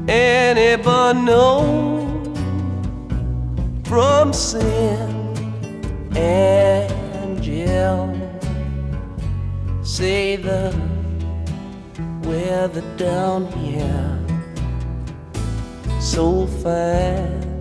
Anybody know from sin? Angel, say the weather down here so fine.